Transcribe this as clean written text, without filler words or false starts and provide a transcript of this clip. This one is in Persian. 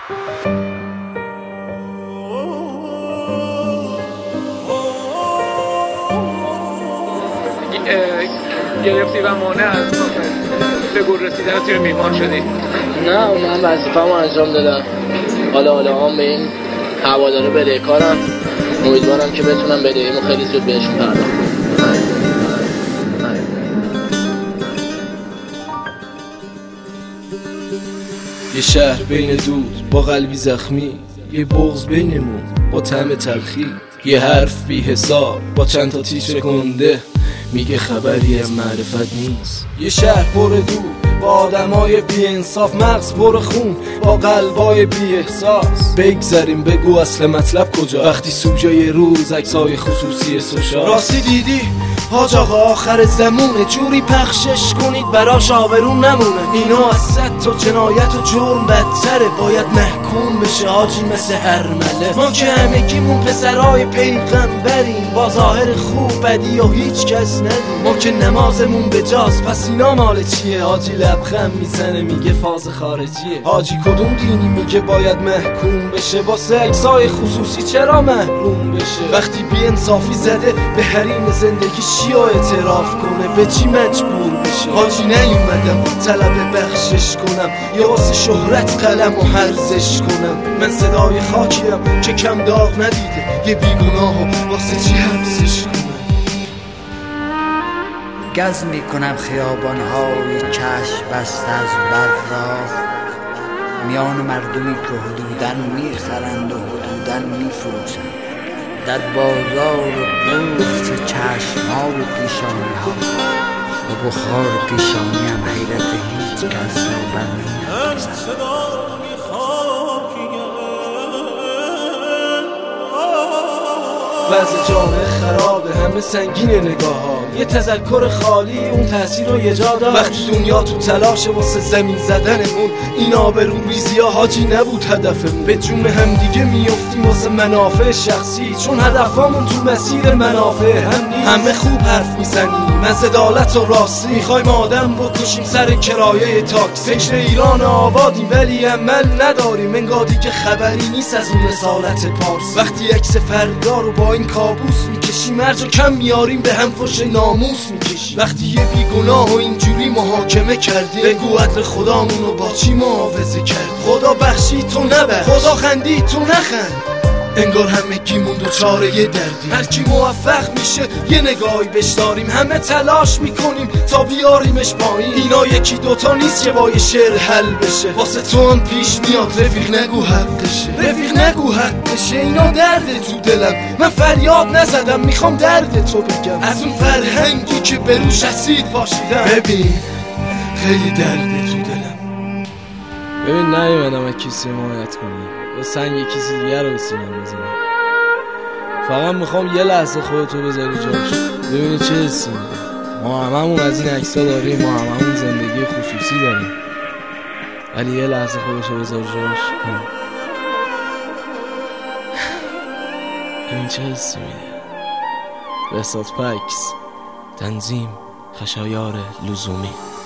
گرفتی و مانع از به گل رسیدن تیم میهمان شدی؟ نه من وظیفه‌مو انجام دادم. حالا هم به این هوادارا بدهکارم. امیدوارم که بتونم بدهیمو خیلی زود بهشون پرداخت. یه شهر بین دود با قلبی زخمی، یه بغض بینمون با طعم تلخی، یه حرف بی حساب با چند تا تیتر گنده میگه خبری از معرفت نیست. یه شهر پر دود با آدمای بی انصاف، مغز پر خون با قلبای بی احساس. بگذاریم بگو اصل مطلب کجا وقتی سوژه روز عکسای خصوصی سوشال. راستی دیدی حاج آقا آخر زمونه، جوری پخشش کنید براش آبرون نمونه. اینا از صد تا جنایت و جرم بدتره، باید محکوم بشه حاجی مثل هرمله. ما که همگیمون پسرای پیغمبریم، با ظاهر خوب بدی و هیچ کس ندیم. ما که نمازمون به جاست، پس اینا مال چیه؟ حاجی لبخند میزنه میگه فاز خارجیه. حاجی کدوم دینی میگه باید محکوم بشه؟ واسه عکسای خصوصی چرا محروم بشه؟ وقتی بی انصافی زده به حریم زندگی چیا اعتراف کنه؟ به چی مجبور بشه؟ حاجی نیومدم طلب بخشش کنم یا واسه شهرت قلم و هرزش کنم. من صدای خاکیم که کم داغ ندیده یه بیگناهو واسه چی حبسش کنم. گز میکنم خیابانهای چشم بسته از برق را، میان مردمی که حدوداً میخرند و حدوداً میفروشند، در بازار قدس چشم‌ها و پیشانی‌ها و بخار پیشانی هم حیرت هیچ کس را برنمی‌دارد. وضع جامعه خرابه، همه سنگین نگاه ها، یه تذکر خالی اون تأثیر رو یه جا داشت. وقتی دنیا تو تلاشه واسه زمین زدنمون، این آبروریزی ها حاجی نبود هدفمون. به جون همدیگه میافتیم واسه منافع شخصی، چون هدفمون تو مسیر منافع هم نیست. همه خوب حرف میزنیم از عدالت و راستی، میخوایم آدم بکشیم سر کرایه تاکسی. فکر ایران آبادیم ولی عمل نداریم، انگار دیگه خبری نیست از اون رسالت پارس. وقتی عکس فردا رو با این کابوس میکشیم، هر جا کم میاریم به هم فش ناموس میکشیم. وقتی یه بیگناه و اینجوری محاکمه کردیم، بگو عدل خدامونو با چی معاوضه کرد؟ خدا بخشی تو نبخش، خدا خندی تو نخند. انگار همگیمون دوچاره یه دردیم، هر کی موفق میشه یه نگاهی بهش داریم. همه تلاش میکنیم تا بیاریمش پایین، اینا یکی دوتا نیست که با یه شعر حل بشه. واسه تو هم پیش میاد رفیق نگو حقشه، رفیق نگو حقشه. اینا درد تو دلم، من فریاد نزدم میخوام درد تو بگم. از اون فرهنگی که بروش اسید پاشیدم، ببین خیلی درد تو دلم. ببین نیومدم از کسی حمایت کنم یا سنگ کسی دیگر رو به سینم بزنم. فقط میخوام یه لحظه خودتو بذاری جاش، ببینی چه حسی میده. ما هممون از این عکس‌ها داریم، ما هممون زندگی خصوصی داریم، ولی یه لحظه خودتو بذار جاش، ببین چه حسی میده. بهزاد پکس، تنظیم خشایار لزومی.